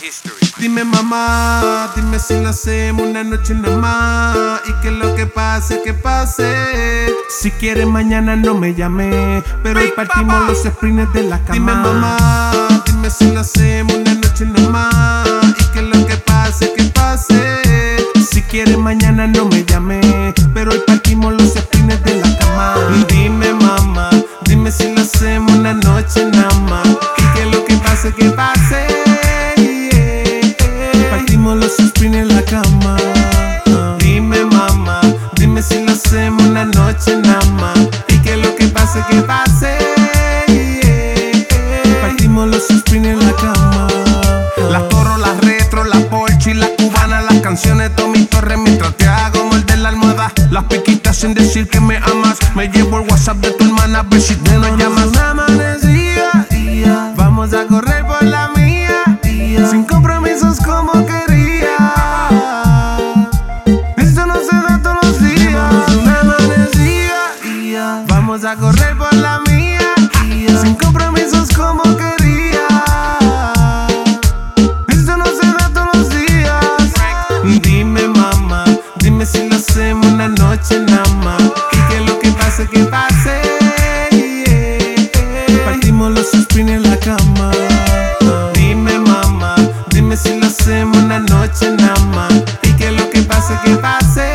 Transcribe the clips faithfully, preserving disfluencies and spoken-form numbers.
Dime mamá, dime si lo hacemos una noche nada más. Y que lo que pase, que pase. Si quieres mañana no me llame, pero hoy partimos los sprints de la cama. Dime mamá, dime si lo hacemos una noche nada más. Y que lo que pase, que pase. Si quieres mañana no me llame, pero hoy partimos los sprints de la cama. Dime mamá, dime si lo hacemos una noche nada más. Y que lo que pase, que pase. Los sprints en la cama. Dime mamá, dime si lo hacemos una noche nada más. Y que lo que pase, que pase. Partimos los sprints en la cama. Las Toro, las Retro, las Porsche y las cubanas. Las canciones de Tommy Torres mientras te hago morder la almohada. Las piquitas sin decir que me amas. Me llevo el WhatsApp de tu hermana a ver si te lo llamas. Una amanecida, vamos a correr por la mía, sin compromisos como que vamos a correr por la mía, sin compromisos como quería. Esto no se da todos los días. Dime mamá, dime si lo hacemos una noche nada más. Y que lo que pase, que pase. Partimos los sprints en la cama. Dime mamá, dime si lo hacemos una noche nada más. Y que lo que pase, que pase.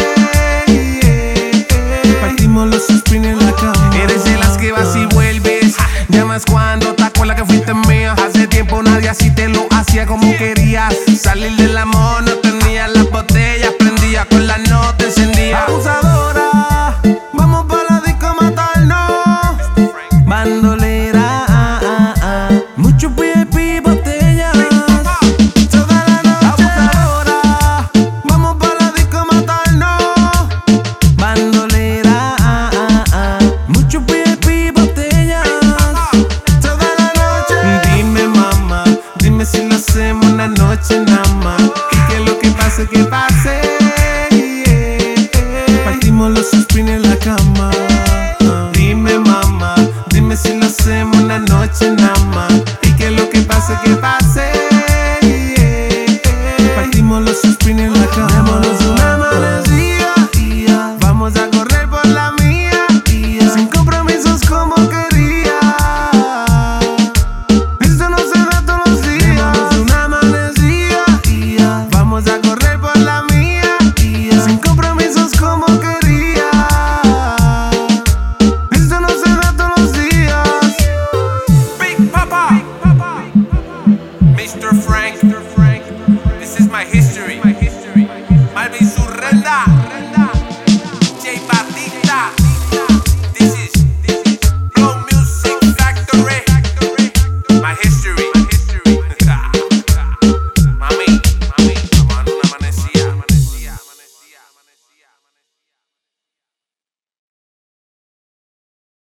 Partimos los sprints en la cama. Eres de las que vas y vuelves. Llamas cuando te acuerdas que fuiste mía. Hace tiempo nadie así te lo hacía como querías. Salir del amor, no tenía las botellas. Prendía con la nota, encendía. Abusadora, vamos pa' la disco a matarnos. Bandolera, ah, ah, ah. Mucho V I P, botellas. Toda la noche. Abusadora, vamos pa' la disco a matarnos. Bandolera, ah, ah, ah. Mucho V I P, botellas. Toda la noche. Dime mamá, dime si lo hacemos una noche nada más. Y que lo que pase, que pase. Partimos los sprints en la cama. Dime mamá, dime si lo hacemos una noche nada más. Y que lo que pase, que pase.